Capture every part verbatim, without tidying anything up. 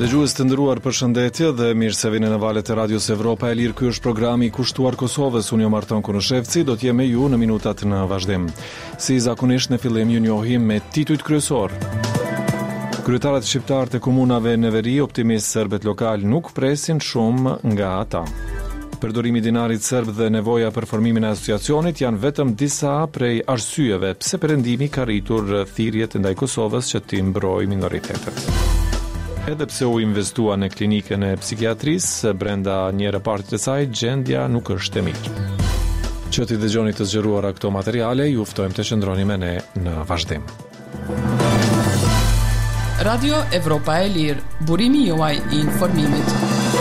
Dëgjues të nderuar, përshëndetje dhe mirë se vini në valët e Radios Evropa e Lirë. Ky është programi i kushtuar Kosovës. Unë jam Marton Kunushevci, do të jem me ju në minutat në vazhdim. Si zakonisht në fillim ju njohim me titujt kryesor. Kryetarët shqiptar të komunave në veri, optimist serbët lokal nuk presin shumë nga ata. Përdorimi i dinarit serb dhe nevoja për formimin e asociacionit janë vetëm disa prej arsyeve pse Perëndimi ka rritur thirrjet ndaj Kosovës që t'i mbrojë minoritetet. Edhe pse u investua në klinikën e psikiatrisë, brenda një repartit të saj, gjendja nuk është e mirë. Që t'i dëgjoni të zgjeruara këto materiale, ju ftojmë të qëndroni me ne në vazhdim. Radio Evropa e Lirë, burimi juaj i informimit.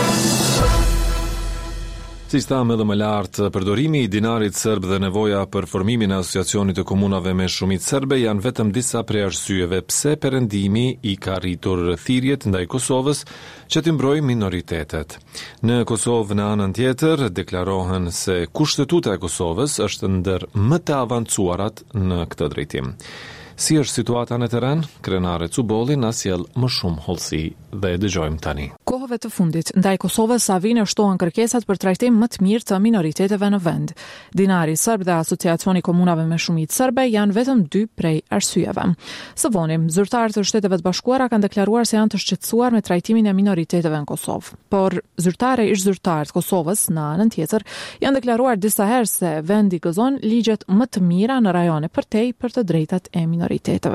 Si sta më dhe më lartë, përdorimi i dinarit serb dhe nevoja për formimin e asociacionit të komunave me shumicë serbe janë vetëm disa prej arsyeve pse Perëndimi i ka rritur thirrjet ndaj Kosovës që t'i mbrojë minoritetet. Në Kosovë, në anën tjetër, deklarohen se kushtetuta e Kosovës është ndër më të avancuarat në këtë drejtim. Si është situata në teren? Krenare Cubolli na sjell më shumë hollësi dhe e dëgjojmë tani. Kohëve të fundit, ndaj Kosovës sa vinë shtohen kërkesat për trajtim më të mirë të minoriteteve në vend. Dinari serb dhe Asociacioni Komunave me Shumicë serbe janë vetëm dy prej arsyeve. Së vonim, zyrtarët e Shteteve të Bashkuara kanë deklaruar se janë të shqetësuar me trajtimin e minoriteteve në Kosovë. Por zyrtare ish zyrtarët Kosovës në anën tjetër janë deklaruar disa herë se vendi gëzon ligjet më të mira në rajone përtej për të drejtat e minoriteteve.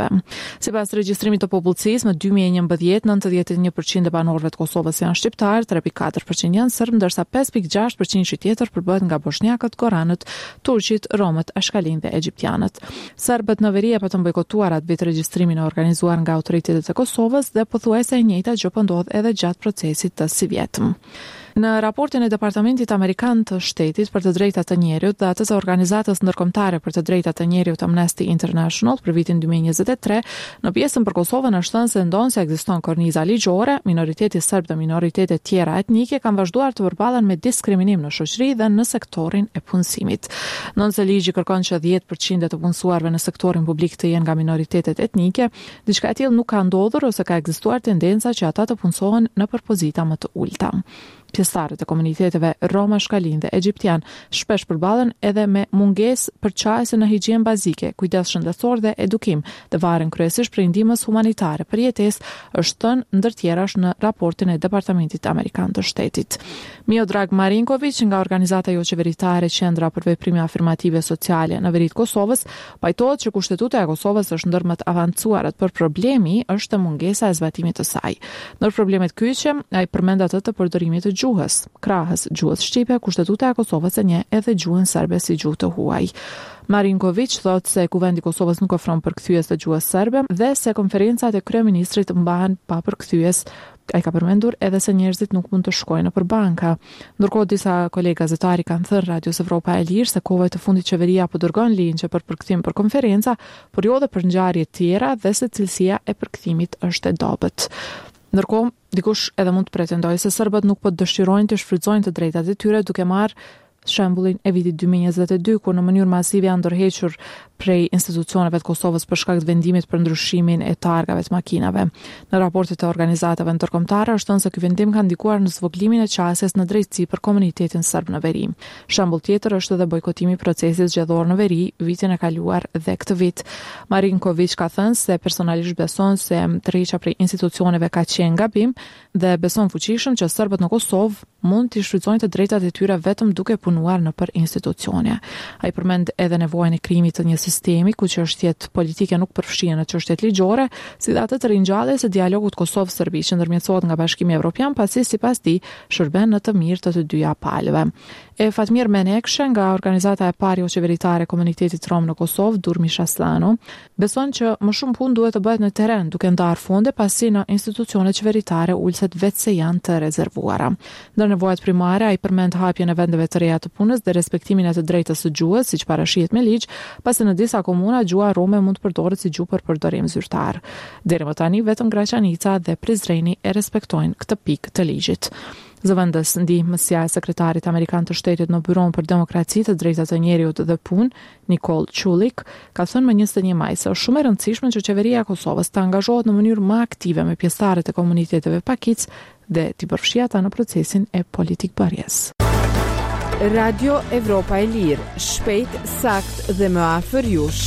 Sipas regjistrimit të popullsisë, në dy mijë e njëmbëdhjetë, nëntëdhjetë e një përqind e banorëve të Kosovës janë shqiptarë, tre pikë katër përqind janë serb, ndërsa pesë pikë gjashtë përqind tjetër përbëhet nga bosnjakët, goranët, turqit, romët, ashkalinë dhe egjiptianët. Serbët në veri e patën bojkotuar atë vit regjistrimin e organizuar nga autoritetet e Kosovës dhe pothuajse e njëjta gjë po ndodh edhe gjatë procesit të si vjetëm. Në raportin e Departamentit Amerikan të Shtetit për të drejtat të njerëzit dhe atë të organizatës ndërkombëtare për të drejtat të njerëzit Amnesty International për vitin dy mijë e njëzet e tre, në pjesën për Kosovën është thënë se ndonë se ekziston korniza ligjore, minoriteti serb dhe minoritetet tjera etnike kanë vazhduar të përballen me diskriminim në shoqëri dhe në sektorin e punësimit. Nëse ligji kërkon që dhjetë përqind të punësuarve në sektorin publik të jenë nga minoritetet etnike, diçka e tillë nuk ka ndodhur ose ka ekzistuar tendenca që ata të punësohen në pozita më të ulta. Pjesëtarët e komuniteteve Roma, shkalinë dhe egjiptian shpesh përballen edhe me mungesë përçarëse në higjinë bazike, kujdes shëndetësor dhe edukim, dhe varen kryesisht prej ndihmës humanitare për jetesë, është thënë ndër tjerash në raportin e Departamentit Amerikan të Shtetit. Miodrag Marinković nga organizata jo qeveritare Qendra për veprime afirmative sociale në veri të Kosovës, pajtohet që kushtetuta e Kosovës është ndër më të avancuarat, por problemi është mungesa e zbatimit të saj. Ndër problemet kyçe, ai përmend atë të përdorimit të gjuhës. Krahas gjuhës shqipe, kushtetuta e Kosovës e njeh edhe gjuhën serbe si gjuhë të huaj. Marinković thotë se Kuvendi i Kosovës nuk ofron përkthyes të gjuhës serbe dhe se konferencat e kryeministrit mbahen pa përkthyes. Ai ka përmendur edhe se njerëzit nuk mund të shkojnë nëpër banka. Ndërkohë disa kolegë gazetari kanë thënë Radios Evropa e Lirë se kohëve të fundit qeveria po dërgon linjë për përkthim për konferenca, por jo edhe për ngjarje të tjera dhe se cilësia e përkthimit është e dobët. Ndërkohë, dikush edhe mund të pretendojë se serbët nuk po dëshirojnë të shfrytëzojnë të drejtat e tyre duke marrë shembullin e vitit dy mijë e njëzet e dy, kur në mënyrë masive janë ndërhequr prej institucioneve të Kosovës për shkak të vendimit për ndryshimin e targave të makinave. Në raportet e organizatave ndërkombëtare është thënë se ky vendim ka ndikuar në zvoglimin e qasjes në drejtësi për komunitetin serb në veri. Shembull tjetër është edhe bojkotimi i procesit zgjedhor në veri vitin e kaluar dhe këtë vit. Marinković ka thënë se personalisht beson se tërheqja prej institucioneve ka qenë gabim dhe beson fuqishëm që serbët në Kosovë mund të shfrytëzojnë të drejtat e tyre vetëm duke punuar nëpër institucione. Ai përmend edhe nevojën e krijimit të një sistemi ku çështjet politike nuk përfshihen në çështjet ligjore, si dhe atë të ringjalljes së dialogut Kosovë-Serbi që ndërmjetësohet nga Bashkimi Evropian, pasi sipas tij shërben në të mirë të të dyja palëve. E Fatmir Menekshë nga organizata e parë jo qeveritare e komunitetit rom në Kosovë, Durmish Aslano, beson që më shumë punë duhet të bëhet në terren, duke ndarë fonde pasi në institucionet qeveritare ulset vetë se janë të rezervuara. Ndër nevojat primare ai përmend hapjen e vendeve të reja të punës dhe respektimin e të drejtës së gjuhës, siç parashihet me ligj, pasi në disa komuna gjuha rome mund të përdoret si gjuhë për përdorim zyrtar. Deri më tani vetëm Graçanica dhe Prizreni e respektojnë këtë pikë të ligjit. Zëvendës ndihmësja e sekretarit amerikan të shtetit në Byron për demokraci, të drejtat e njerëzit dhe punë, Nicole Chulik, ka thënë më njëzet e një maj se është shumë e rëndësishme që qeveria e Kosovës të angazhohet në mënyrë më aktive me pjesëtarët e komuniteteve pakic dhe t'i përfshijë ata në procesin e politikbërjes. Radio Evropa e Lirë, shpejt, sakt dhe më afër jush.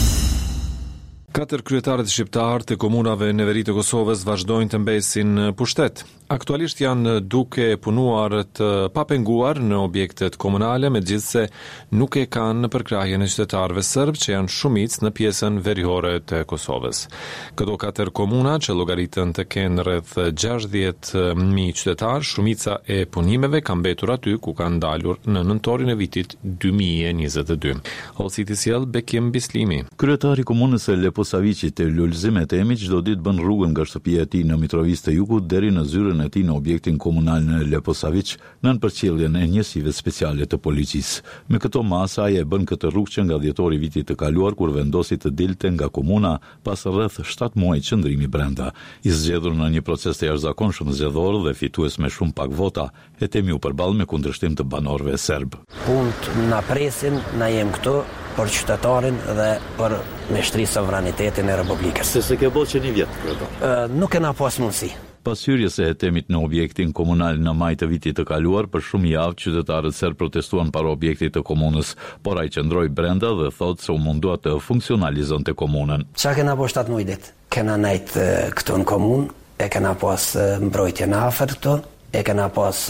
Katër kryetarët shqiptar të komunave në veri të Kosovës vazhdojnë të mbesin pushtet. Aktualisht janë duke punuar të papenguar në objektet komunale, megjithse nuk e kanë përkrahjen e qytetarëve serb që janë shumicë në pjesën verihore të Kosovës. Këto katër komuna që llogaritën të kenë rreth gjashtëdhjetë mijë qytetar, shumica e punimeve kanë mbetur aty ku kanë dalur në nëntorin e vitit dy mijë e njëzet e dy. Holsiti sjell Bekim Bislimi. Kryetari i komunës së Leposaviçit të Lulzim Etemi çdo ditë bën rrugën nga shtëpia e tij në Mitrovicë të Jugut deri në zyrën e tij në objektin komunal në Leposavić, nën përcjelljen e njësive speciale të policisë. Me këto masa ai e bën këtë rrugë që nga dhjetori i vitit të kaluar kur vendosi të dilte nga komuna pas rreth shtatë muaj qëndrimi brenda. I zgjedhur në një proces të jashtëzakonshëm zgjedhor dhe fitues me shumë pak vota, Etemi u përball me kundërshtim të banorëve serb. Punët na presin, na jem këtu për qytetarin dhe për meshtri sovranitetin e Republikës. Se se ke bërë që një vjet këto? Nuk kena pas mundësi. Pas hyrjes së Etemit në objektin komunal në maj të vitit të kaluar, për shumë javë qytetarët serb protestuan para objektit të komunës, por ai qëndroi brenda dhe thotë se u mundua të funksionalizonte komunën. Çka kena po shtatë muaj ditë? Kena nejt këtu në komunë, e kena pas mbrojtjen afër këtu, e kena pas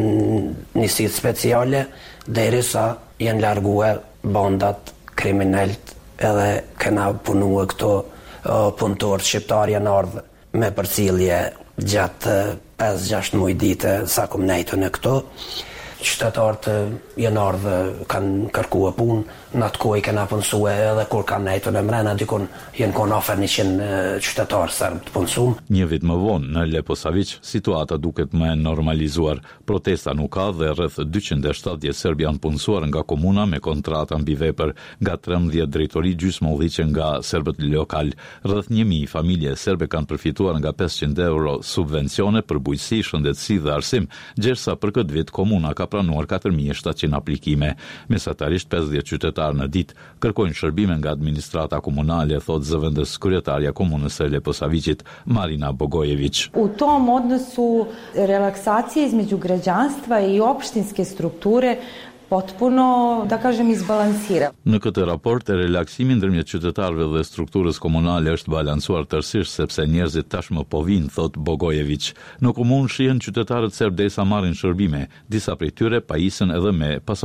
njësit speciale, derisa janë larguar bandat kriminelt edhe kena punua këto punëtorë shqiptar janë ardhur me përcjellje gjatë pesë gjashtë muaj ditë sa kom nejtu në këto. Qytetarët janë ardhur, kanë kërkuar punë, në atë kohë kena punësue edhe kur kanë nejtu në mrena, dikun janë konë afër njëqind qytetarë serb të punësuar. Një vit më vonë në Leposavić, situata duket më e normalizuar. Protesta nuk ka dhe rreth dyqind e shtatëdhjetë serb janë punësuar nga komuna me kontrata mbi vepër nga trembëdhjetë drejtori gjysmëulliqe nga serbët lokal. Rreth një mijë familje serbe kanë përfituar nga pesëqind euro subvencione për bujqësi, shëndetësi dhe arsim, ndërsa për këtë vit komuna ka pranuar katër mijë e shtatëqind aplikime. Mesatarisht pesëdhjetë qytetarë në ditë kërkojnë shërbime nga administrata komunale, thot zëvendës kryetarja komunës së Leposavićit Marina Bogojević. U tom odnosu relaksacije između građanstva i opštinske strukture potpuno, da kažem, izbalansira. Në këtë raport, e relaksimi ndërmjet qytetarëve dhe strukturës komunale është balancuar tërësisht sepse njerëzit tashmë po vinë, thot Bogojević. Në komunë shihen qytetarët serb derisa marrin shërbime, disa prej tyre pajisën edhe me pasaportë